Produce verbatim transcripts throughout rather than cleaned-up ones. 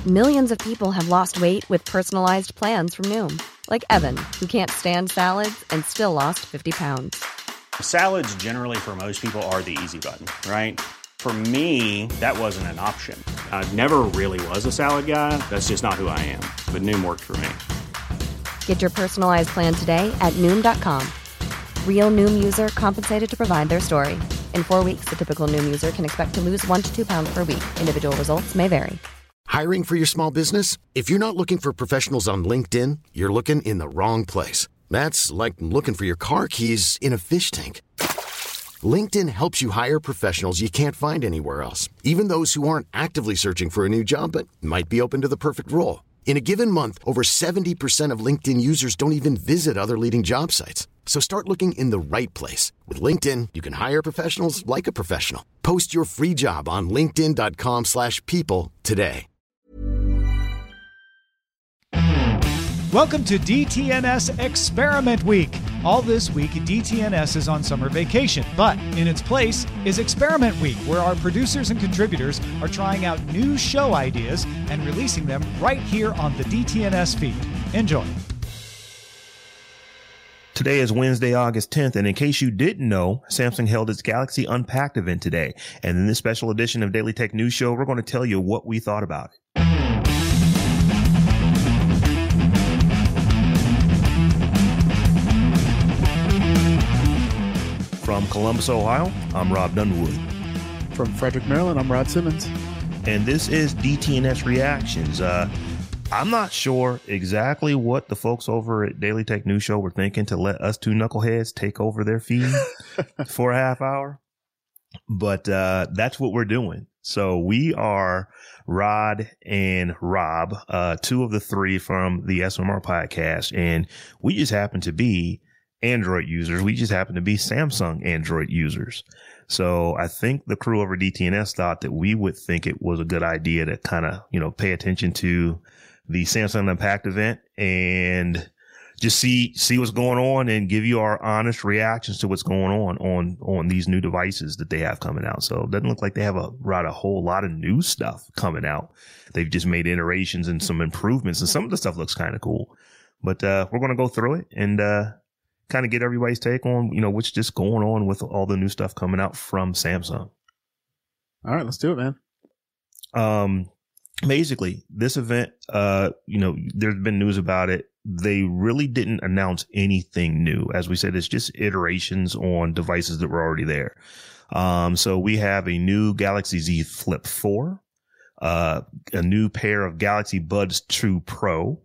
Millions of people have lost weight with personalized plans from Noom. Like Evan, who can't stand salads and still lost fifty pounds. Salads generally for most people are the easy button, right? For me, that wasn't an option. I never really was a salad guy. That's just not who I am. But Noom worked for me. Get your personalized plan today at Noom dot com. Real Noom user compensated to provide their story. In four weeks, the typical Noom user can expect to lose one to two pounds per week. Individual results may vary. Hiring for your small business? If you're not looking for professionals on LinkedIn, you're looking in the wrong place. That's like looking for your car keys in a fish tank. LinkedIn helps you hire professionals you can't find anywhere else, even those who aren't actively searching for a new job but might be open to the perfect role. In a given month, over seventy percent of LinkedIn users don't even visit other leading job sites. So start looking in the right place. With LinkedIn, you can hire professionals like a professional. Post your free job on linkedin dot com slash people today. Welcome to D T N S Experiment Week. All this week, D T N S is on summer vacation, but in its place is Experiment Week, where our producers and contributors are trying out new show ideas and releasing them right here on the D T N S feed. Enjoy. Today is Wednesday, August tenth, and in case you didn't know, Samsung held its Galaxy Unpacked event today. And in this special edition of Daily Tech News Show, we're going to tell you what we thought about it. From Columbus, Ohio, I'm Rob Dunwood. From Frederick, Maryland, I'm Rod Simmons. And this is D T N S Reactions. Uh, I'm not sure exactly what the folks over at Daily Tech News Show were thinking to let us two knuckleheads take over their feed for a half hour, but uh, that's what we're doing. So we are Rod and Rob, uh, two of the three from the S M R podcast, and we just happen to be Android users. We just happen to be Samsung Android users. So I think the crew over D T N S thought that we would think it was a good idea to kind of, you know, pay attention to the Samsung Unpacked event and just see, see what's going on and give you our honest reactions to what's going on, on, on these new devices that they have coming out. So it doesn't look like they have a, right, a whole lot of new stuff coming out. They've just made iterations and some improvements, and some of the stuff looks kind of cool, but, uh, we're going to go through it and, uh, kind of get everybody's take on, you know, what's just going on with all the new stuff coming out from Samsung. All right, let's do it, man. Um, basically, this event, uh, you know, there's been news about it. They really didn't announce anything new. As we said, it's just iterations on devices that were already there. Um, so we have a new Galaxy Z Flip four, uh, a new pair of Galaxy Buds two Pro,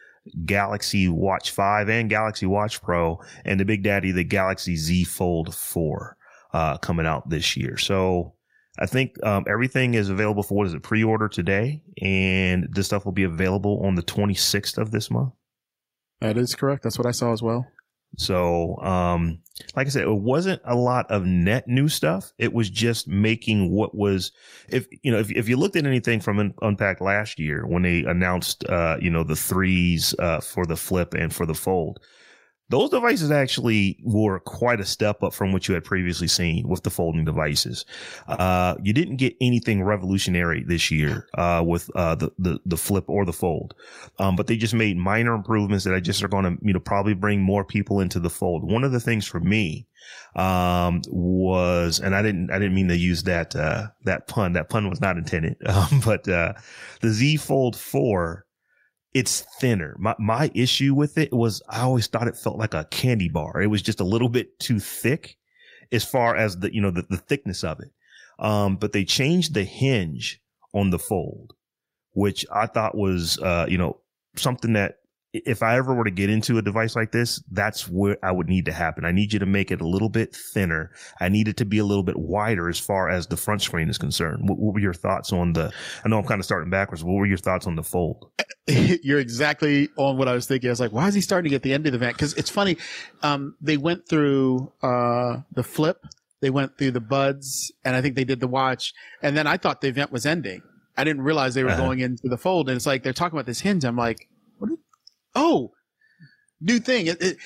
Galaxy Watch five and Galaxy Watch Pro, and the big daddy, the Galaxy Z Fold four, uh, coming out this year. So I think, um, everything is available for, what is it, pre-order today, and this stuff will be available on the twenty-sixth of this month. That is correct. That's what I saw as well. So, um, like I said, it wasn't a lot of net new stuff. It was just making what was, if, you know, if, if you looked at anything from Un- Unpacked last year when they announced, uh, you know, the threes, uh, for the Flip and for the Fold, those devices actually were quite a step up from what you had previously seen with the folding devices. Uh, you didn't get anything revolutionary this year, uh, with, uh, the, the, the Flip or the Fold. Um, but they just made minor improvements that I just are going to, you know, probably bring more people into the Fold. One of the things for me, um, was, and I didn't, I didn't mean to use that, uh, that pun. That pun was not intended. Um, but, uh, the Z Fold four, it's thinner. My my issue with it was I always thought it felt like a candy bar. It was just a little bit too thick as far as the, you know, the, the thickness of it. Um, but they changed the hinge on the Fold, which I thought was, uh, you know, something that if I ever were to get into a device like this, that's where I would need to happen. I need you to make it a little bit thinner. I need it to be a little bit wider as far as the front screen is concerned. What, what were your thoughts on the, I know I'm kind of starting backwards. What were your thoughts on the Fold? You're exactly on what I was thinking. I was like, why is he starting at the end of the event? Because it's funny. Um, they went through, uh, the Flip. They went through the Buds, and I think they did the Watch. And then I thought the event was ending. I didn't realize they were uh-huh. going into the Fold. And it's like, they're talking about this hinge. I'm like, what? Is, oh, new thing. It, it,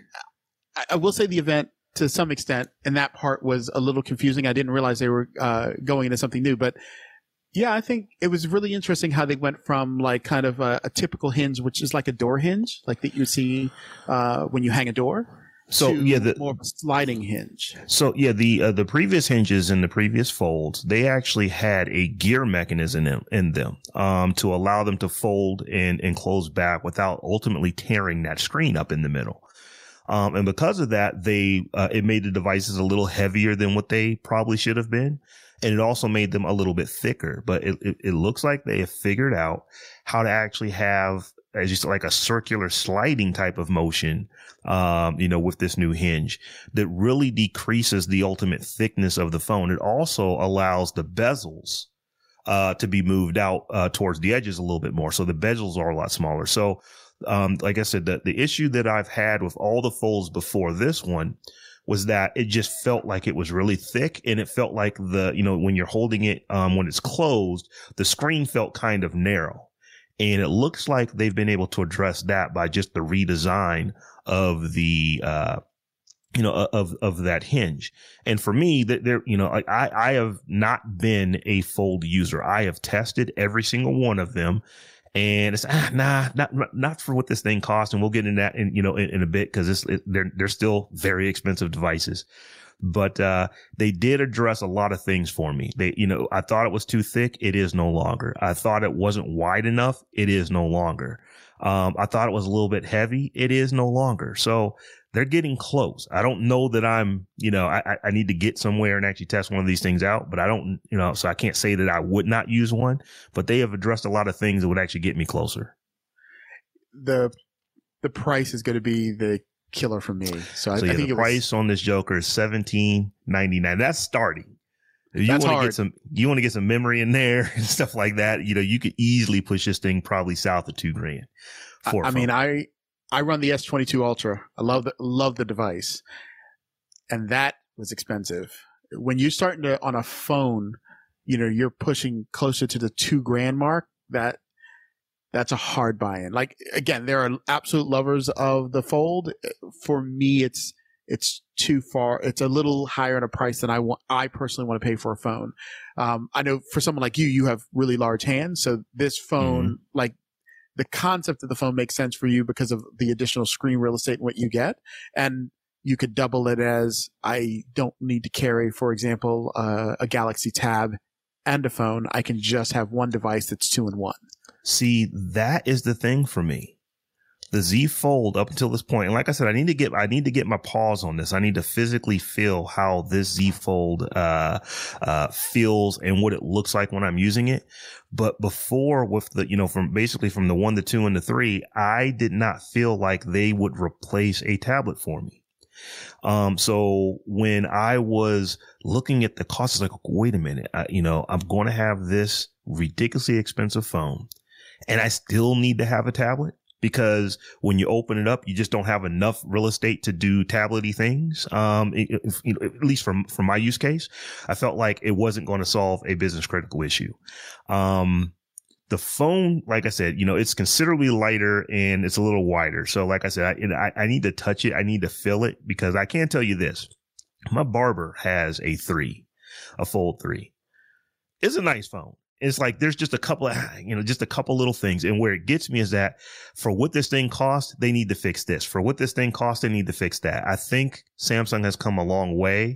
I, I will say the event to some extent, and that part was a little confusing. I didn't realize they were, uh, going into something new, but Yeah, I think it was really interesting how they went from like kind of a, a typical hinge, which is like a door hinge, like that you see uh, when you hang a door. So to yeah, the, more of a sliding hinge. So yeah, the uh, the previous hinges in the previous folds, they actually had a gear mechanism in, in them um, to allow them to fold and, and close back without ultimately tearing that screen up in the middle. Um, and because of that, they uh, it made the devices a little heavier than what they probably should have been. And it also made them a little bit thicker, but it, it, it looks like they have figured out how to actually have, as you said, like a circular sliding type of motion, um, you know, with this new hinge that really decreases the ultimate thickness of the phone. It also allows the bezels, uh, to be moved out, uh, towards the edges a little bit more. So the bezels are a lot smaller. So, um, like I said, the, the issue that I've had with all the folds before this one was that it just felt like it was really thick, and it felt like the, you know, when you're holding it, um, when it's closed, the screen felt kind of narrow. And it looks like they've been able to address that by just the redesign of the, uh, you know, of, of that hinge. And for me, that there, you know, I, I have not been a fold user. I have tested every single one of them. And it's, ah, nah, not, not for what this thing costs. And we'll get into that in, you know, in, in a bit, because it's, it, they're, they're still very expensive devices. But, uh, they did address a lot of things for me. They, you know, I thought it was too thick. It is no longer. I thought it wasn't wide enough. It is no longer. Um, I thought it was a little bit heavy. It is no longer. So they're getting close. I don't know that I'm, you know, I, I need to get somewhere and actually test one of these things out, but I don't, you know, so I can't say that I would not use one, but they have addressed a lot of things that would actually get me closer. The, the price is going to be the killer for me. So, I, so I yeah, think the it price was, on this Joker is seventeen ninety-nine. That's starting. If you want to get some, you want to get some memory in there and stuff like that, you know, you could easily push this thing probably south of two grand. For I, I mean, I, I run the S twenty-two Ultra. I love the, love the device, and that was expensive. When you're starting to, on a phone, you know, you're pushing closer to the two grand mark. That, that's a hard buy-in. Like, again, there are absolute lovers of the Fold. For me, it's, it's too far. It's a little higher in a price than I want. I personally want to pay for a phone. Um, I know for someone like you, you have really large hands. So this phone, mm-hmm. like, the concept of the phone makes sense for you because of the additional screen real estate and what you get. And you could double it as, I don't need to carry, for example, uh, a Galaxy Tab and a phone. I can just have one device that's two in one. See, that is the thing for me. The Z Fold up until this point, and like I said, I need to get I need to get my paws on this. I need to physically feel how this Z Fold uh uh feels and what it looks like when I'm using it. But before, with the, you know, from basically from the one, the two, and the three, I did not feel like they would replace a tablet for me. Um, so when I was looking at the cost, it's like, wait a minute, I, you know, I'm going to have this ridiculously expensive phone, and I still need to have a tablet. Because when you open it up, you just don't have enough real estate to do tablety things. Um, it, it, you know, at least from, from my use case, I felt like it wasn't going to solve a business critical issue. Um, the phone, like I said, you know, it's considerably lighter and it's a little wider. So like I said, I, I, I need to touch it. I need to feel it, because I can tell you this. My barber has a three, a Fold three. It's a nice phone. It's like there's just a couple of, you know, just a couple little things. And where it gets me is that for what this thing costs, they need to fix this. For what this thing costs, they need to fix that. I think Samsung has come a long way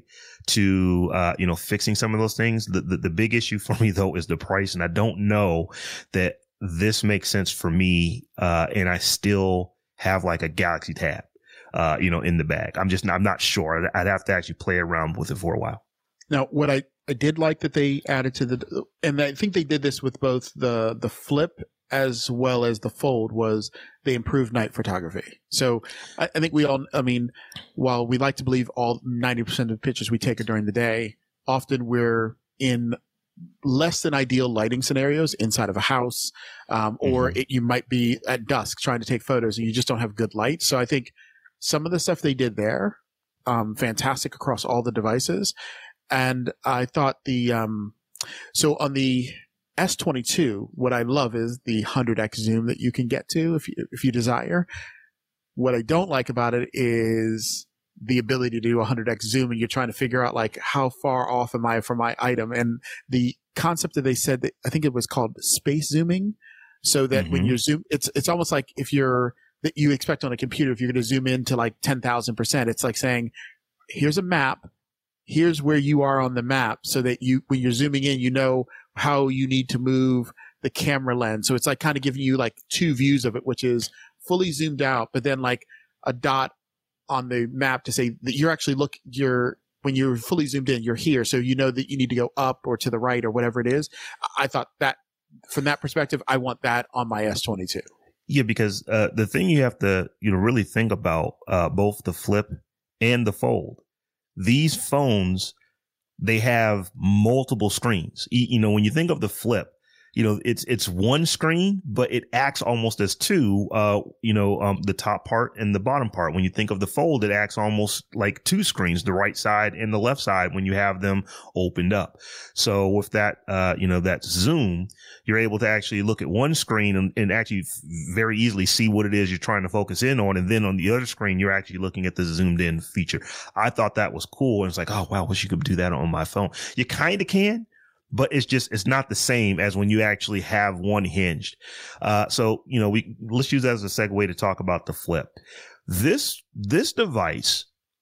to, uh, you know, fixing some of those things. The, the, the big issue for me, though, is the price. And I don't know that this makes sense for me. Uh, and I still have like a Galaxy Tab, uh, you know, in the bag. I'm just, I'm not sure. I'd have to actually play around with it for a while. Now, what I, I did like that they added to the, and I think they did this with both the, the Flip as well as the Fold, was they improved night photography. So I, I think we all, I mean, while we like to believe all ninety percent of the pictures we take are during the day, often we're in less than ideal lighting scenarios inside of a house, um, or mm-hmm. it, you might be at dusk trying to take photos and you just don't have good light. So I think some of the stuff they did there, um, fantastic across all the devices. And I thought the, um, so on the S twenty-two, what I love is the one hundred x zoom that you can get to if you, if you desire. What I don't like about it is the ability to do one hundred x zoom, and you're trying to figure out like how far off am I from my item. And the concept that they said that I think it was called space zooming, so that mm-hmm. when you zoom, it's it's almost like if you're that you expect on a computer, if you're going to zoom in to like ten thousand percent, it's like saying, here's a map, here's where you are on the map, so that you when you're zooming in, you know how you need to move the camera lens. So it's like kind of giving you like two views of it, which is fully zoomed out, but then like a dot on the map to say that you're actually look you're when you're fully zoomed in, you're here, so you know that you need to go up or to the right or whatever it is. I thought that from that perspective, I want that on my S twenty-two. Yeah, because uh, the thing you have to you know really think about, uh, both the Flip and the Fold, these phones, they have multiple screens. You, you know, when you think of the Flip, you know, it's, it's one screen, but it acts almost as two, uh, you know, um, the top part and the bottom part. When you think of the Fold, it acts almost like two screens, the right side and the left side when you have them opened up. So with that, uh, you know, that zoom, you're able to actually look at one screen and, and actually very easily see what it is you're trying to focus in on. And then on the other screen, you're actually looking at the zoomed in feature. I thought that was cool. And it's like, oh, wow, I wish you could do that on my phone. You kind of can. But it's just, it's not the same as when you actually have one hinged. Uh, so, you know, we, let's use that as a segue to talk about the Flip. This, this device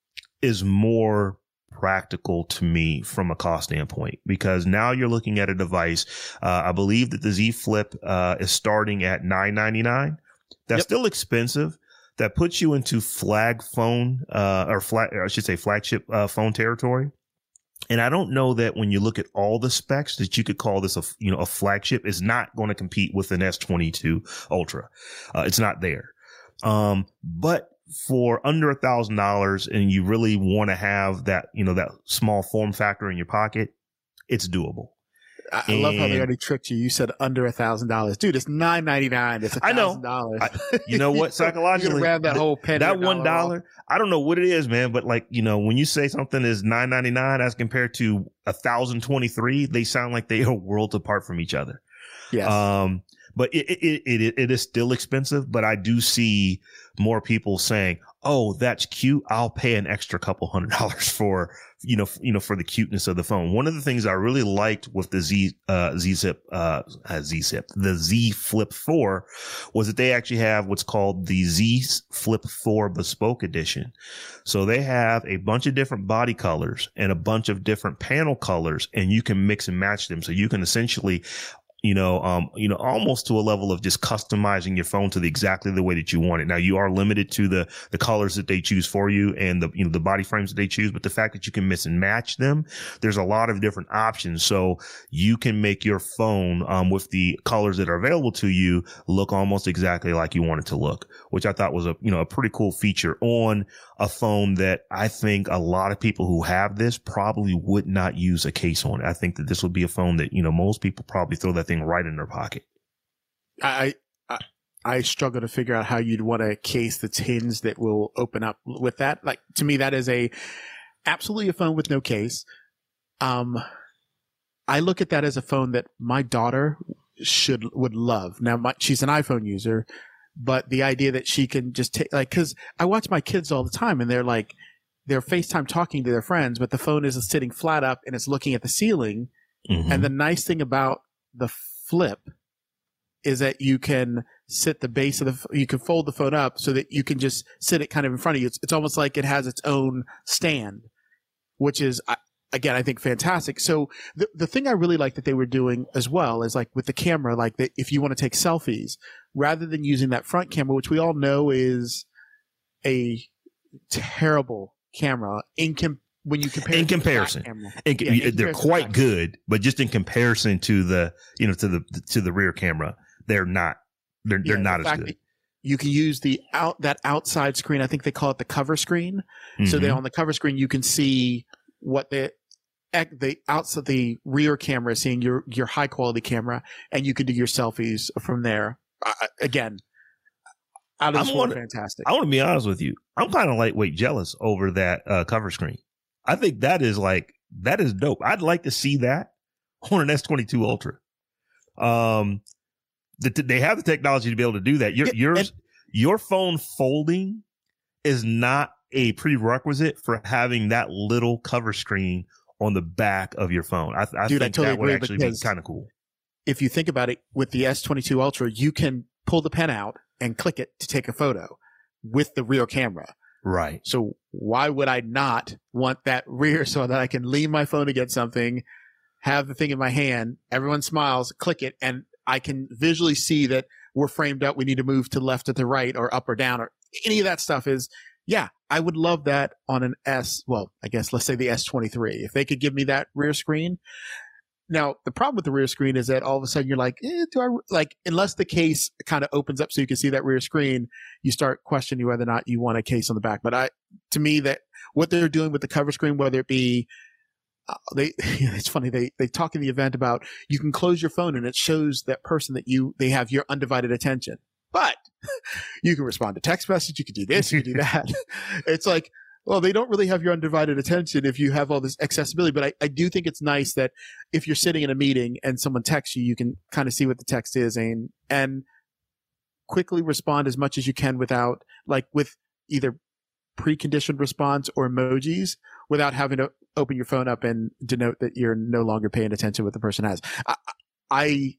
is more practical to me from a cost standpoint, because now you're looking at a device. Uh, I believe that the Z Flip, uh, is starting at nine ninety-nine. That's yep. still expensive. That puts you into flag phone, uh, or flag, or I should say flagship, uh, phone territory. And I don't know that when you look at all the specs that you could call this a, you know, a flagship is not going to compete with an S twenty-two Ultra. Uh, it's not there. Um, but for under a thousand dollars and you really want to have that, you know, that small form factor in your pocket, it's doable. I and love how they already tricked you. You said under a thousand dollars, dude. It's nine ninety nine. It's a thousand dollars. You know what? Psychologically, grab that whole penny, that one dollar. I don't know what it is, man. But like, you know, when you say something is nine ninety nine as compared to a thousand twenty three, they sound like they are worlds apart from each other. Yes. Um, but it it it it is still expensive. But I do see more people saying, "Oh, that's cute. I'll pay an extra couple hundred dollars for." you know, you know, for the cuteness of the phone. One of the things I really liked with the Z, uh, Z Zip, uh, Z Zip, the Z Flip four was that they actually have what's called the Z Flip four Bespoke Edition. So they have a bunch of different body colors and a bunch of different panel colors, and you can mix and match them. So you can essentially, you know, um, you know, almost to a level of just customizing your phone to the exactly the way that you want it. Now you are limited to the, the colors that they choose for you and the, you know, the body frames that they choose, but the fact that you can mix and match them, there's a lot of different options. So you can make your phone, um, with the colors that are available to you look almost exactly like you want it to look, which I thought was a, you know, a pretty cool feature on a phone that I think a lot of people who have this probably would not use a case on it. I think that this would be a phone that, you know, most people probably throw that thing right in their pocket. I, I, I struggle to figure out how you'd want a case that's hinged that will open up with that. Like, to me, that is a absolutely a phone with no case. Um, I look at that as a phone that my daughter should, would love. Now, my, she's an iPhone user. But the idea that she can just take, like, cause I watch my kids all the time and they're like, they're FaceTime talking to their friends, but the phone is sitting flat up and it's looking at the ceiling. Mm-hmm. And the nice thing about the Flip is that you can sit the base of the, you can fold the phone up so that you can just sit it kind of in front of you. It's, it's almost like it has its own stand, which is, again, I think fantastic. So the, the thing I really like that they were doing as well is like with the camera, like that if you want to take selfies, rather than using that front camera, which we all know is a terrible camera in com- when you compare in comparison, in, yeah, in they're comparison quite good, but just in comparison to the, you know, to the, to the rear camera, they're not, they're, they're yeah, not the as good. You can use the out, that outside screen. I think they call it the cover screen. Mm-hmm. So then on the cover screen, you can see what the, the outside, the rear camera is seeing your, your high quality camera, and you can do your selfies from there. Uh, again, out of this world, fantastic. I want to be honest with you. I'm kind of lightweight jealous over that uh, cover screen. I think that is like, that is dope. I'd like to see that on an S twenty-two Ultra. Um, the, they have the technology to be able to do that. Your, yeah, yours, and- your phone folding is not a prerequisite for having that little cover screen on the back of your phone. I, I Dude, I think totally that would agree, actually be because kind of cool. If you think about it, with the S twenty-two Ultra, you can pull the pen out and click it to take a photo with the rear camera. Right. So why would I not want that rear so that I can lean my phone against something, have the thing in my hand, everyone smiles, click it, and I can visually see that we're framed up. We need to move to left or to right or up or down or any of that stuff is, yeah, I would love that on an S. Well, I guess let's say the S twenty-three. If they could give me that rear screen. Now, the problem with the rear screen is that all of a sudden you're like, eh, do I, like, unless the case kind of opens up so you can see that rear screen, you start questioning whether or not you want a case on the back. But I, to me, that what they're doing with the cover screen, whether it be, uh, they, it's funny, they, they talk in the event about you can close your phone and it shows that person that you, they have your undivided attention. But you can respond to text message, you can do this, you can do that. It's like, well, they don't really have your undivided attention if you have all this accessibility. But I, I do think it's nice that if you're sitting in a meeting and someone texts you, you can kind of see what the text is and, and quickly respond as much as you can without, like, with either preconditioned response or emojis without having to open your phone up and denote that you're no longer paying attention to what the person has. I, I,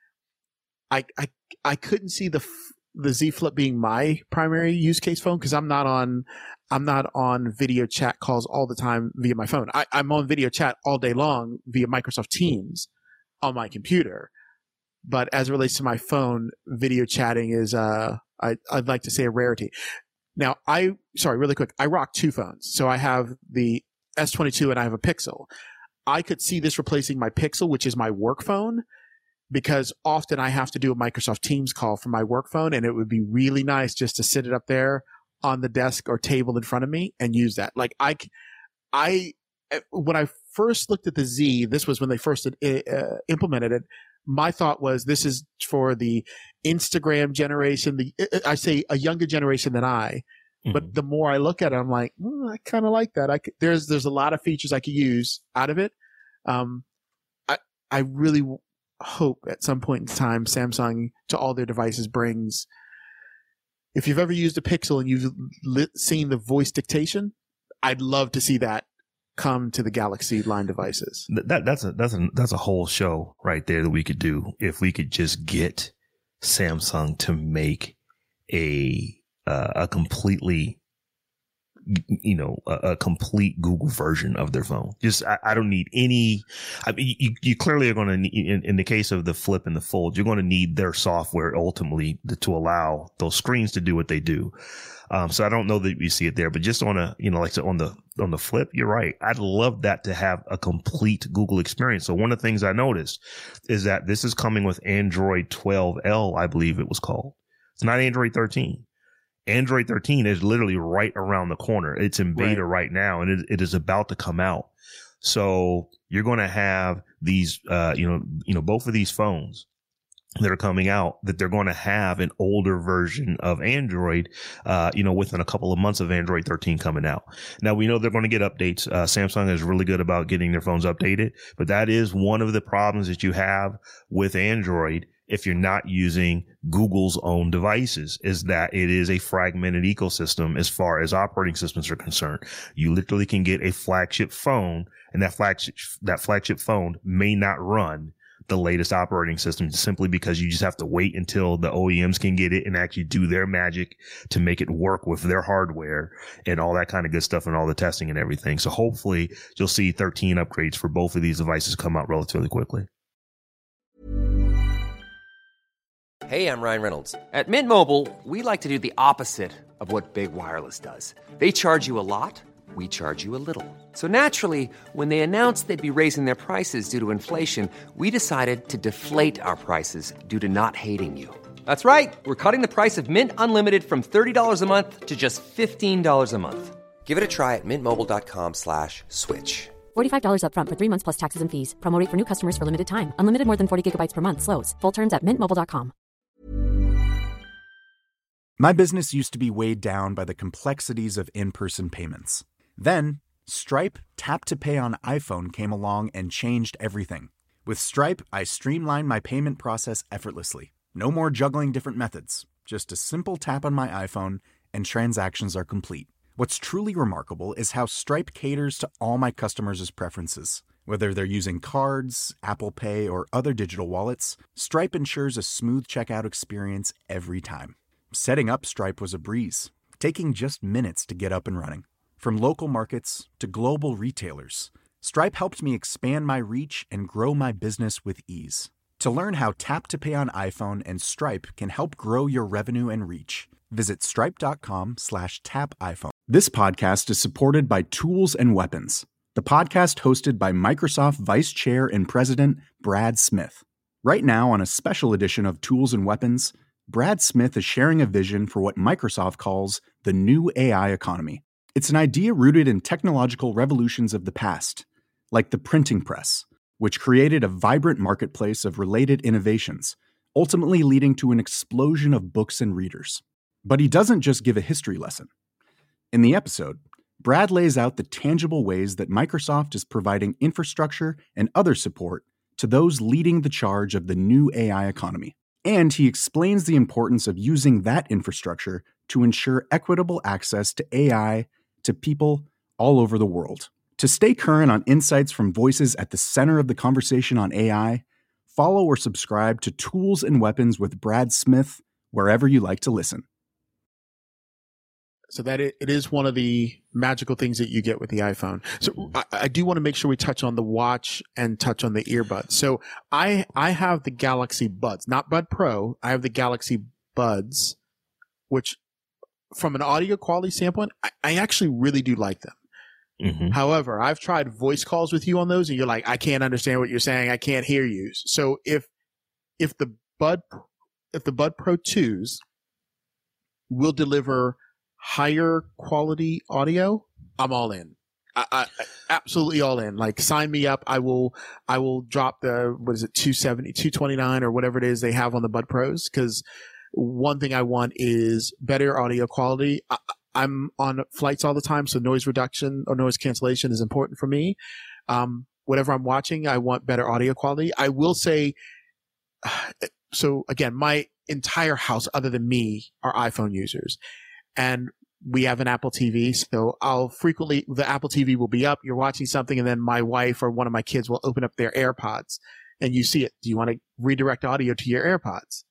I, I, I couldn't see the, the Z Flip being my primary use case phone because I'm not on, I'm not on video chat calls all the time via my phone. I, I'm on video chat all day long via Microsoft Teams on my computer. But as it relates to my phone, video chatting is, uh, I, I'd like to say a rarity. Now, I, sorry, really quick. I rock two phones. So I have the S twenty-two and I have a Pixel. I could see this replacing my Pixel, which is my work phone, because often I have to do a Microsoft Teams call from my work phone, and it would be really nice just to sit it up there on the desk or table in front of me and use that. Like I, I, when I first looked at the Z, this was when they first uh, implemented it. My thought was this is for the Instagram generation. The I say a younger generation than I, mm-hmm. But the more I look at it, I'm like, mm, I kind of like that. I could, there's there's a lot of features I could use out of it. Um, I I really hope at some point in time Samsung to all their devices brings. If you've ever used a Pixel and you've lit, seen the voice dictation, I'd love to see that come to the Galaxy line devices. That that's a that's a that's a whole show right there that we could do if we could just get Samsung to make a uh, a completely you know a, a complete Google version of their phone. Just I, I don't need any. I mean, you, you clearly are going to need in, in the case of the Flip and the Fold, you're going to need their software ultimately to, to allow those screens to do what they do. Um, so I don't know that we see it there, but just on a, you know, like so on the, on the Flip, you're right. I'd love that to have a complete Google experience. So one of the things I noticed is that this is coming with Android twelve L, I believe it was called. It's not Android thirteen. Android thirteen is literally right around the corner. It's in beta right, right now, and it, it is about to come out. So you're going to have these, uh, you know, you know, both of these phones that are coming out, that they're going to have an older version of Android, uh, you know, within a couple of months of Android thirteen coming out. Now, we know they're going to get updates. Uh, Samsung is really good about getting their phones updated, but that is one of the problems that you have with Android if you're not using Google's own devices, is that it is a fragmented ecosystem as far as operating systems are concerned. You literally can get a flagship phone, and that flagship, that flagship phone may not run the latest operating system simply because you just have to wait until the O E Ms can get it and actually do their magic to make it work with their hardware and all that kind of good stuff and all the testing and everything. So hopefully you'll see thirteen upgrades for both of these devices come out relatively quickly. Hey, I'm Ryan Reynolds. At Mint Mobile, we like to do the opposite of what Big Wireless does. They charge you a lot. We charge you a little. So naturally, when they announced they'd be raising their prices due to inflation, we decided to deflate our prices due to not hating you. That's right. We're cutting the price of Mint Unlimited from thirty dollars a month to just fifteen dollars a month. Give it a try at mintmobile.com slash switch. forty-five dollars up front for three months plus taxes and fees. Promo rate for new customers for limited time. Unlimited more than forty gigabytes per month slows. Full terms at mint mobile dot com. My business used to be weighed down by the complexities of in-person payments. Then, Stripe Tap to Pay on iPhone came along and changed everything. With Stripe, I streamlined my payment process effortlessly. No more juggling different methods. Just a simple tap on my iPhone and transactions are complete. What's truly remarkable is how Stripe caters to all my customers' preferences. Whether they're using cards, Apple Pay, or other digital wallets, Stripe ensures a smooth checkout experience every time. Setting up Stripe was a breeze, taking just minutes to get up and running. From local markets to global retailers, Stripe helped me expand my reach and grow my business with ease. To learn how Tap to Pay on iPhone and Stripe can help grow your revenue and reach, visit stripe.com slash tap iPhone. This podcast is supported by Tools and Weapons, the podcast hosted by Microsoft Vice Chair and President Brad Smith. Right now, on a special edition of Tools and Weapons, Brad Smith is sharing a vision for what Microsoft calls the new A I economy. It's an idea rooted in technological revolutions of the past, like the printing press, which created a vibrant marketplace of related innovations, ultimately leading to an explosion of books and readers. But he doesn't just give a history lesson. In the episode, Brad lays out the tangible ways that Microsoft is providing infrastructure and other support to those leading the charge of the new A I economy. And he explains the importance of using that infrastructure to ensure equitable access to A I to people all over the world. To stay current on insights from voices at the center of the conversation on A I, follow or subscribe to Tools and Weapons with Brad Smith wherever you like to listen. So that it, it is one of the magical things that you get with the iPhone. So I, I do want to make sure we touch on the watch and touch on the earbuds. So I I have the Galaxy Buds, not Bud Pro. I have the Galaxy Buds, which from an audio quality standpoint, I, I actually really do like them. Mm-hmm. However, I've tried voice calls with you on those and you're like, I can't understand what you're saying. I can't hear you. So if, if the Bud, if the Bud Pro twos will deliver higher quality audio, I'm all in. I, I, absolutely all in. Like, sign me up. I will, I will drop the, what is it, two seventy, two twenty-nine or whatever it is they have on the Bud Pros. Cause one thing I want is better audio quality. I, I'm on flights all the time, so noise reduction or noise cancellation is important for me. Um, whatever I'm watching, I want better audio quality. I will say, so again, my entire house, other than me, are iPhone users. And we have an Apple T V, so I'll frequently, the Apple T V will be up, you're watching something, and then my wife or one of my kids will open up their AirPods, and you see it. Do you want to redirect audio to your AirPods?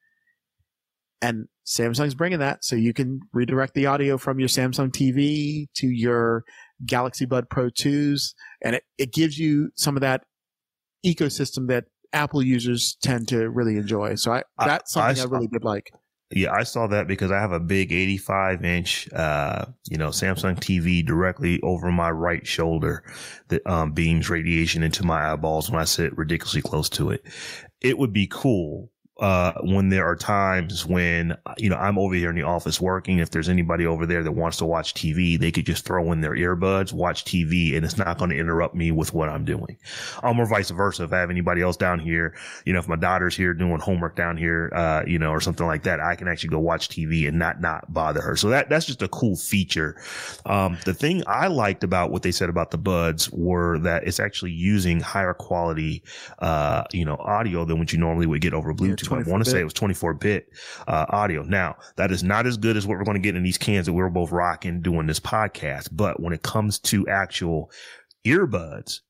And Samsung's bringing that, so you can redirect the audio from your Samsung T V to your Galaxy Bud Pro twos, and it, it gives you some of that ecosystem that Apple users tend to really enjoy. So I, that's something I, I, I really did like. Yeah, I saw that because I have a big eighty-five inch, uh, you know, Samsung T V directly over my right shoulder that um, beams radiation into my eyeballs when I sit ridiculously close to it. It would be cool. Uh, when there are times when, you know, I'm over here in the office working, if there's anybody over there that wants to watch T V, they could just throw in their earbuds, watch T V, and it's not going to interrupt me with what I'm doing. Um, or vice versa. If I have anybody else down here, you know, if my daughter's here doing homework down here, uh, you know, or something like that, I can actually go watch T V and not, not bother her. So that, that's just a cool feature. Um, the thing I liked about what they said about the Buds were that it's actually using higher quality, uh, you know, audio than what you normally would get over Bluetooth. I want to say it was twenty-four bit uh, audio. Now, that is not as good as what we're going to get in these cans that we're both rocking doing this podcast. But when it comes to actual earbuds,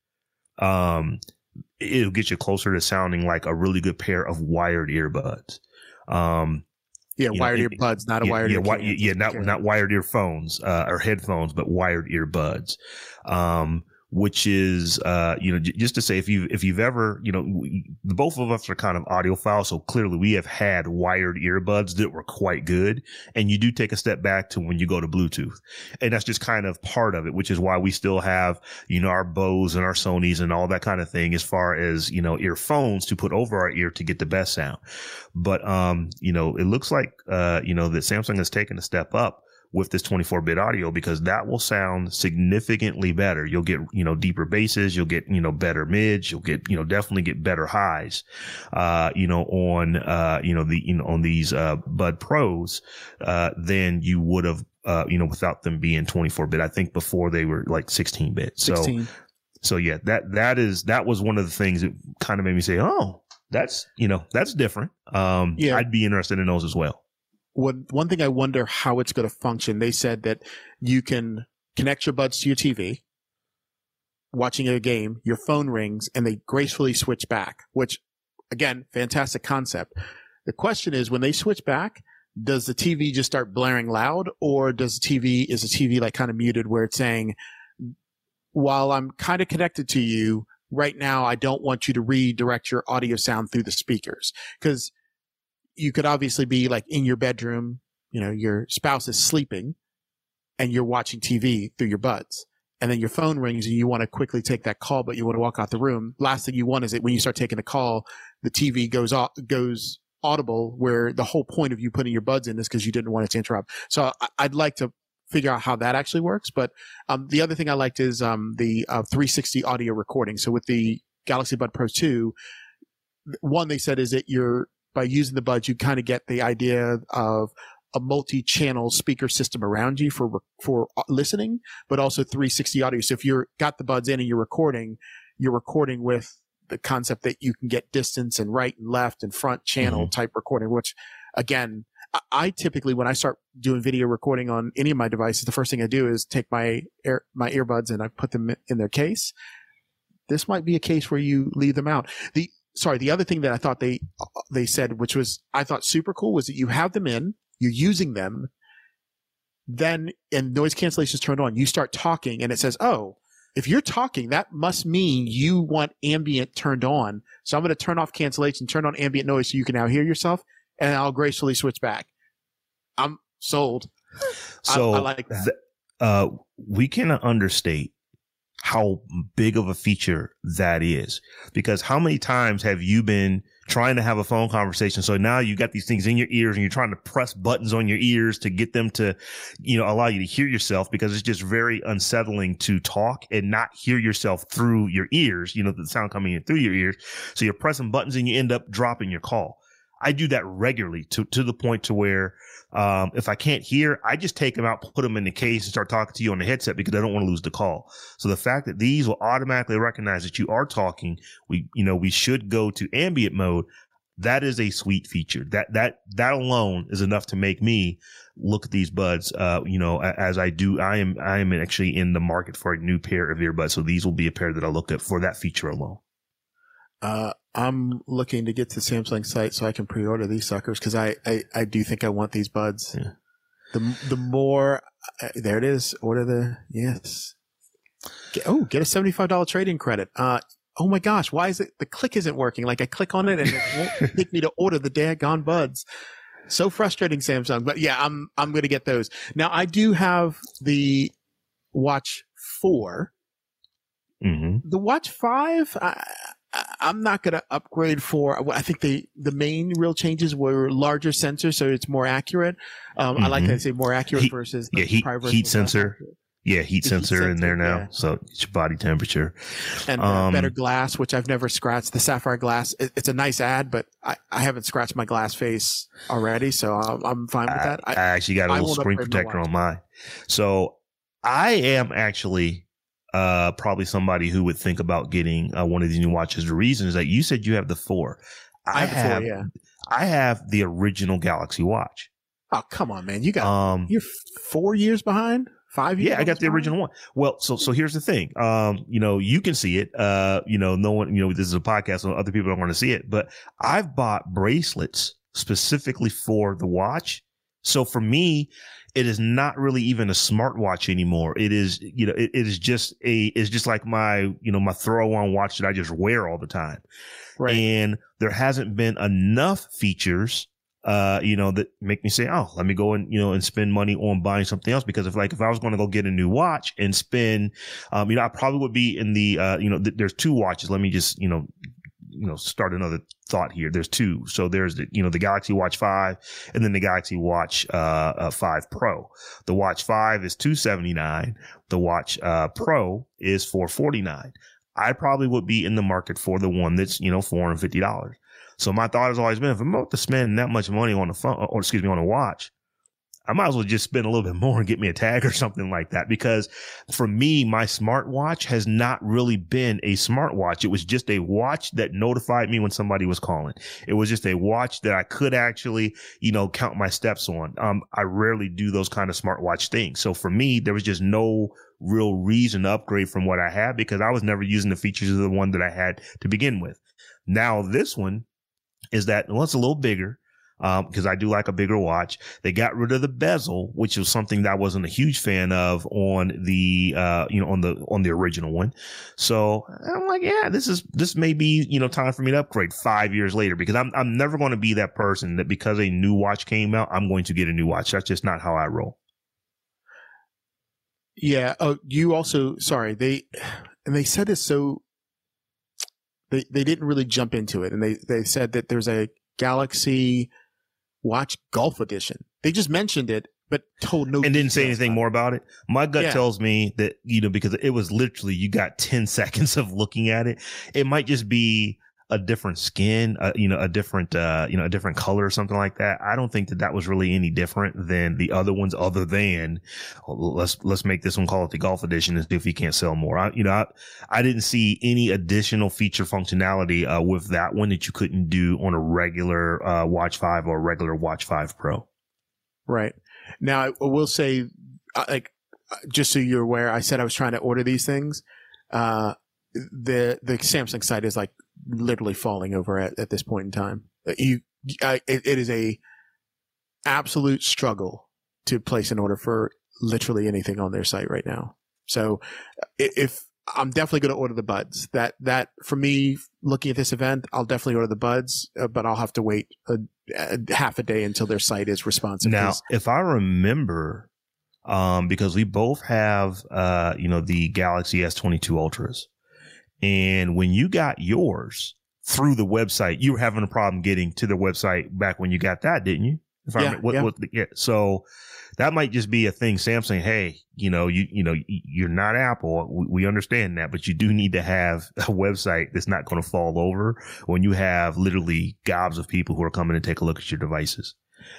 um, it'll get you closer to sounding like a really good pair of wired earbuds. Um, yeah, wired know, earbuds, not a yeah, wired yeah, earbuds. Yeah, yeah, not, not wired earphones uh, or headphones, but wired earbuds. Um, which is, uh, you know, j- just to say, if you, if you've ever, you know, we, the both of us are kind of audiophiles. So clearly we have had wired earbuds that were quite good. And you do take a step back to when you go to Bluetooth. And that's just kind of part of it, which is why we still have, you know, our Bose and our Sonys and all that kind of thing as far as, you know, earphones to put over our ear to get the best sound. But, um, you know, it looks like, uh, you know, that Samsung has taken a step up with this twenty-four bit audio, because that will sound significantly better. You'll get, you know, deeper basses, you'll get, you know, better mids, you'll get, you know, definitely get better highs, uh, you know, on, uh, you know, the, you know, on these, uh, Bud Pros, uh, than you would have, uh, you know, without them being twenty-four bit. I think before they were like sixteen bit. So, sixteen. So yeah, that, that is, that was one of the things that kind of made me say, oh, that's, you know, that's different. Um, yeah. I'd be interested in those as well. one, one thing I wonder how it's going to function. They said that you can connect your buds to your T V, watching a game, your phone rings, and they gracefully switch back, which, again, fantastic concept. The question is, when they switch back, does the T V just start blaring loud, or does the T V, is the T V like kind of muted where it's saying, while I'm kind of connected to you right now, I don't want you to redirect your audio sound through the speakers? Because you could obviously be like in your bedroom, you know, your spouse is sleeping and you're watching T V through your buds. And then your phone rings and you want to quickly take that call, but you want to walk out the room. Last thing you want is that when you start taking the call, the T V goes off, goes audible, where the whole point of you putting your buds in is because you didn't want it to interrupt. So I, I'd like to figure out how that actually works. But um, the other thing I liked is um, the uh, three sixty audio recording. So with the Galaxy Bud Pro two, one they said is that you're, by using the buds, you kind of get the idea of a multi-channel speaker system around you for for listening, but also three sixty audio. So if you're got the buds in and you're recording, you're recording with the concept that you can get distance and right and left and front channel mm-hmm. type recording, which again, I, I typically, when I start doing video recording on any of my devices, the first thing I do is take my air, my earbuds and I put them in their case. This might be a case where you leave them out. The Sorry, the other thing that I thought they they said, which was I thought super cool, was that you have them in, you're using them, then and noise cancellation is turned on. You start talking, and it says, "Oh, if you're talking, that must mean you want ambient turned on. So I'm going to turn off cancellation, turn on ambient noise, so you can now hear yourself, and I'll gracefully switch back." I'm sold. So I, I like that. Th- uh, we cannot understate how big of a feature that is, because how many times have you been trying to have a phone conversation? So now you got these things in your ears and you're trying to press buttons on your ears to get them to, you know, allow you to hear yourself, because it's just very unsettling to talk and not hear yourself through your ears, you know, the sound coming in through your ears. So you're pressing buttons and you end up dropping your call. I do that regularly to, to the point to where, um, if I can't hear, I just take them out, put them in the case and start talking to you on the headset because I don't want to lose the call. So the fact that these will automatically recognize that you are talking, we, you know, we should go to ambient mode. That is a sweet feature. That, that, that alone is enough to make me look at these buds. Uh, you know, as I do, I am, I am actually in the market for a new pair of earbuds. So these will be a pair that I look at for that feature alone. Uh, I'm looking to get to Samsung site so I can pre-order these suckers, because I, I, I do think I want these buds. Yeah. The the more uh, there it is. Order the yes. Get, oh, get a seventy-five dollars trade-in credit. Uh, oh my gosh, why is it the click isn't working? Like I click on it and it won't take me to order the daggone buds. So frustrating, Samsung. But yeah, I'm I'm going to get those. Now I do have the Watch four. Mm-hmm. The Watch five. I, I'm not going to upgrade for, I think the, the main real changes were larger sensors, so it's more accurate. Um, mm-hmm. I like that I say more accurate heat, versus yeah, heat, heat sensor. Yeah, heat the sensor, heat in sensor, there now. Yeah. So it's your body temperature. And um, better glass, which I've never scratched. The Sapphire glass, it, it's a nice ad, but I, I haven't scratched my glass face already, so I'm, I'm fine with that. I, I actually got a little screen protector on mine. So I am actually uh, probably somebody who would think about getting uh, one of these new watches. The reason is that you said you have the four. I, I have, have the four, yeah. I have the original Galaxy Watch. Oh, come on, man. You got, um, you're four years behind? Five years? Yeah, I got the original one. Well, so, so here's the thing. Um, you know, you can see it. Uh, you know, no one, you know, this is a podcast, so other people don't want to see it, but I've bought bracelets specifically for the watch. So for me, it is not really even a smartwatch anymore. It is, you know, it, it is just a, it's just like my, you know, my throw on watch that I just wear all the time. Right. And there hasn't been enough features, uh, you know, that make me say, oh, let me go and, you know, and spend money on buying something else. Because if like, if I was going to go get a new watch and spend, um, you know, I probably would be in the, uh, you know, th- there's two watches. Let me just, you know, you know, start another thought here. There's two. So there's the, you know, the Galaxy Watch five and then the Galaxy Watch, uh, uh five Pro. The Watch five is two seventy-nine. The Watch, uh, Pro is four forty-nine. I probably would be in the market for the one that's, you know, four hundred fifty dollars. So my thought has always been, if I'm about to spend that much money on a phone, or excuse me, on a watch, I might as well just spend a little bit more and get me a tag or something like that. Because for me, my smartwatch has not really been a smartwatch. It was just a watch that notified me when somebody was calling. It was just a watch that I could actually, you know, count my steps on. Um, I rarely do those kind of smartwatch things. So for me, there was just no real reason to upgrade from what I had because I was never using the features of the one that I had to begin with. Now this one is that, well, it's a little bigger. Um, because I do like a bigger watch. They got rid of the bezel, which was something that I wasn't a huge fan of on the, uh, you know, on the, on the original one. So I'm like, yeah, this is, this may be, you know, time for me to upgrade five years later because I'm, I'm never going to be that person that because a new watch came out, I'm going to get a new watch. That's just not how I roll. Yeah. Oh, you also, sorry, they, and they said this so, they, they didn't really jump into it. And they, they said that there's a Galaxy Watch Golf Edition. They just mentioned it, but told no. And didn't say anything more about it. My gut yeah. tells me that, you know, because it was literally, you got ten seconds of looking at it. It might just be a different skin, uh, you know, a different, uh, you know, a different color or something like that. I don't think that that was really any different than the other ones other than well, let's, let's make this one, call it the Golf Edition and see if we can't sell more. I, you know, I, I didn't see any additional feature functionality, uh, with that one that you couldn't do on a regular, uh, Watch five or a regular Watch five Pro. Right. Now, I will say, like, just so you're aware, I said I was trying to order these things. Uh, the, the Samsung site is like, literally falling over at, at this point in time. You, I, it, it is a absolute struggle to place an order for literally anything on their site right now. So if I'm definitely going to order the Buds, that, that for me, looking at this event, I'll definitely order the Buds, uh, but I'll have to wait a, a half a day until their site is responsive. Now, if I remember, um, because we both have, uh, you know, the Galaxy S twenty-two Ultras. And when you got yours through the website, you were having a problem getting to the website back when you got that, didn't you? If yeah, I what, yeah. What, yeah. So that might just be a thing. Samsung, hey, you know, you you know, you're not Apple. We, we understand that, but you do need to have a website that's not going to fall over when you have literally gobs of people who are coming to take a look at your devices.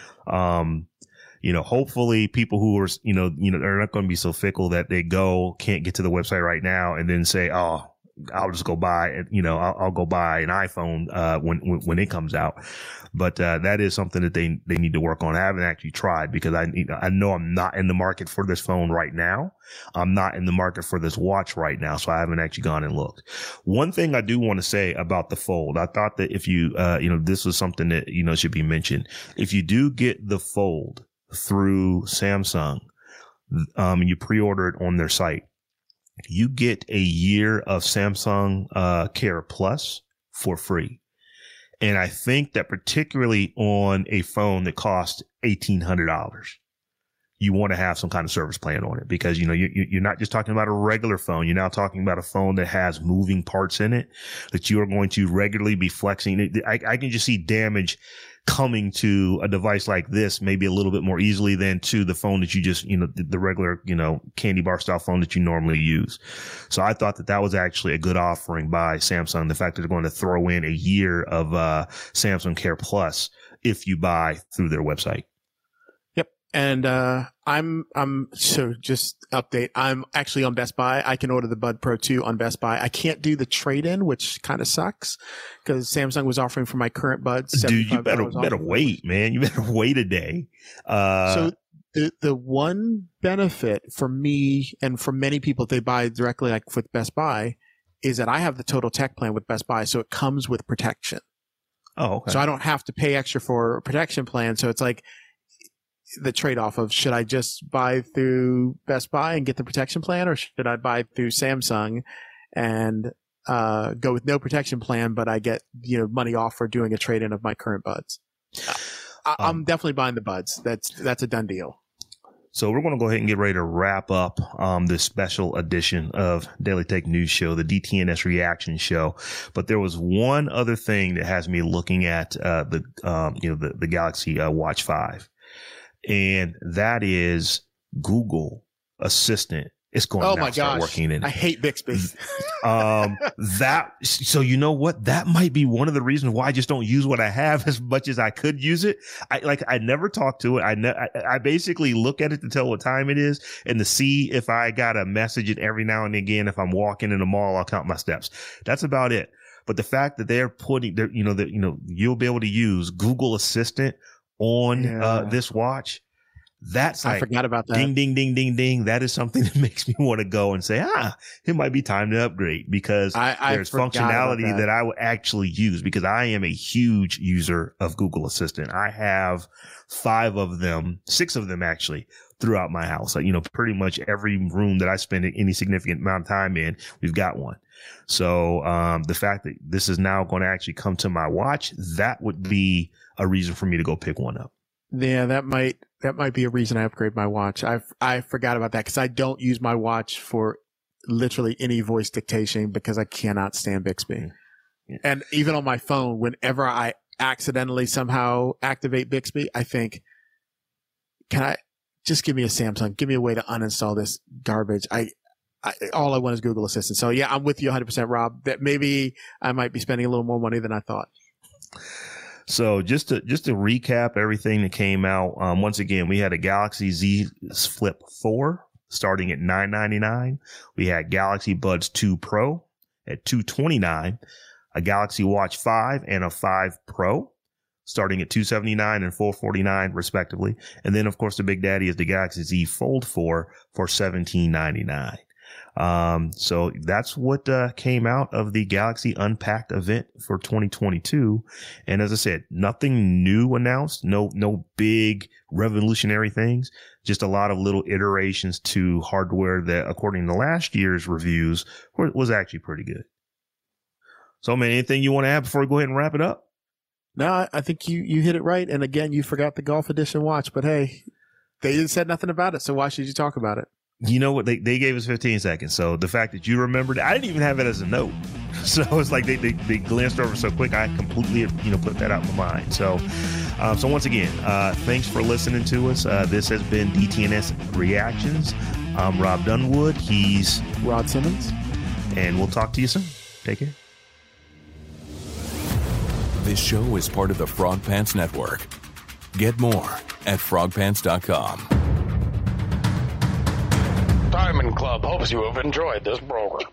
Um, you know, hopefully people who are, you know, you know, they're not going to be so fickle that they go, can't get to the website right now and then say, oh, I'll just go buy, you know, I'll, I'll go buy an iPhone, uh, when, when, when it comes out. But, uh, that is something that they, they need to work on. I haven't actually tried because I, I know I'm not in the market for this phone right now. I'm not in the market for this watch right now. So I haven't actually gone and looked. One thing I do want to say about the Fold, I thought that if you, uh, you know, this was something that, you know, should be mentioned. If you do get the Fold through Samsung, um, and you pre-order it on their site, you get a year of Samsung uh, Care Plus for free. And I think that particularly on a phone that costs eighteen hundred dollars, you want to have some kind of service plan on it because, you know, you, you're not just talking about a regular phone. You're now talking about a phone that has moving parts in it that you are going to regularly be flexing. I, I can just see damage coming to a device like this maybe a little bit more easily than to the phone that you just, you know, the, the regular, you know, candy bar style phone that you normally use. So I thought that that was actually a good offering by Samsung. The fact that they're going to throw in a year of, uh, Samsung Care Plus if you buy through their website. Yep. And, uh, I'm, I'm, so just update. I'm actually on Best Buy. I can order the Bud Pro two on Best Buy. I can't do the trade-in, which kind of sucks because Samsung was offering for my current Buds. Dude, you better, better wait, man. You better wait a day. Uh, so the, the one benefit for me and for many people, if they buy directly like with Best Buy is that I have the Total Tech plan with Best Buy. So it comes with protection. Oh, okay. So I don't have to pay extra for a protection plan. So it's like, the trade-off of should I just buy through Best Buy and get the protection plan or should I buy through Samsung and uh go with no protection plan, but I get, you know, money off for doing a trade-in of my current Buds. I, I'm um, definitely buying the Buds. That's that's a done deal. So we're going to go ahead and get ready to wrap up um this special edition of Daily Tech News Show, the D T N S Reaction Show. But there was one other thing that has me looking at uh the um you know the, the Galaxy uh, Watch five. And that is Google Assistant It's going oh to my start gosh. working in it. I hate Bixby. um, that, so you know what? That might be one of the reasons why I just don't use what I have as much as I could use it. I like, I never talk to it. I, ne- I, I basically look at it to tell what time it is and to see if I got a message. And every now and again, if I'm walking in the mall, I'll count my steps. That's about it. But the fact that they're putting, they're, you know, that, you know, you'll be able to use Google Assistant on Yeah. uh, this watch. That's like, I forgot about that. Ding, ding, ding, ding, ding. That is something that makes me want to go and say, ah, it might be time to upgrade because I, I there's forgot functionality about that. that I would actually use because I am a huge user of Google Assistant. I have five of them, six of them actually throughout my house. Like, you know, pretty much every room that I spend any significant amount of time in, we've got one. So, um, the fact that this is now going to actually come to my watch, that would be a reason for me to go pick one up. Yeah, that might that might be a reason I upgrade my watch. I I forgot about that because I don't use my watch for literally any voice dictation because I cannot stand Bixby. Yeah. And even on my phone, whenever I accidentally somehow activate Bixby, I think, can I just give me a Samsung? Give me a way to uninstall this garbage. I, I all I want is Google Assistant. So yeah, I'm with you one hundred percent, Rob. That maybe I might be spending a little more money than I thought. So just to just to recap everything that came out, um, once again, we had a Galaxy Z Flip four starting at nine ninety-nine. We had Galaxy Buds two Pro at two twenty-nine, a Galaxy Watch five and a five Pro starting at two seventy-nine and four forty-nine respectively. And then, of course, the big daddy is the Galaxy Z Fold four for seventeen ninety-nine. Um, so that's what, uh, came out of the Galaxy Unpacked event for twenty twenty-two. And as I said, nothing new announced, no, no big revolutionary things, just a lot of little iterations to hardware that, according to last year's reviews, was actually pretty good. So, man, anything you want to add before we go ahead and wrap it up? No, I think you, you hit it right. And again, you forgot the Golf Edition watch, but hey, they said nothing about it. So why should you talk about it? You know what? They they gave us fifteen seconds. So the fact that you remembered, I didn't even have it as a note. So it's like they, they, they glanced over so quick. I completely, you know, put that out in my mind. So, um, so once again, uh, thanks for listening to us. Uh, this has been D T N S Reactions. I'm Rob Dunwood. He's Rod Simmons. And we'll talk to you soon. Take care. This show is part of the Frog Pants Network. Get more at frog pants dot com. Diamond Club hopes you have enjoyed this program.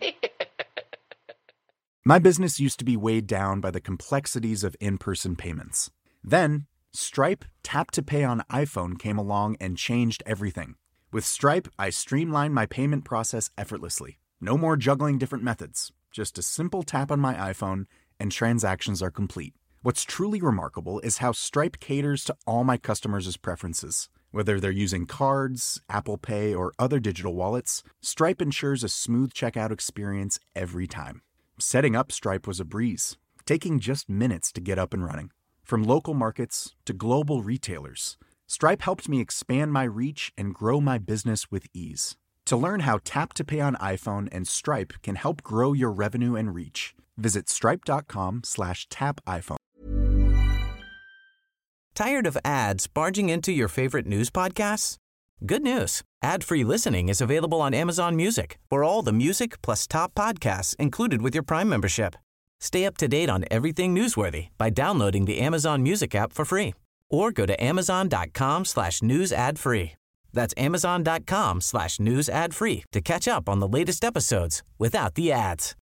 My business used to be weighed down by the complexities of in-person payments. Then, Stripe Tap to Pay on iPhone came along and changed everything. With Stripe, I streamlined my payment process effortlessly. No more juggling different methods. Just a simple tap on my iPhone and transactions are complete. What's truly remarkable is how Stripe caters to all my customers' preferences. Whether they're using cards, Apple Pay, or other digital wallets, Stripe ensures a smooth checkout experience every time. Setting up Stripe was a breeze, taking just minutes to get up and running. From local markets to global retailers, Stripe helped me expand my reach and grow my business with ease. To learn how Tap to Pay on iPhone and Stripe can help grow your revenue and reach, visit stripe.com slash tap iPhone. Tired of ads barging into your favorite news podcasts? Good news. Ad-free listening is available on Amazon Music for all the music plus top podcasts included with your Prime membership. Stay up to date on everything newsworthy by downloading the Amazon Music app for free or go to amazon.com slash news ad free. That's amazon.com slash news ad free to catch up on the latest episodes without the ads.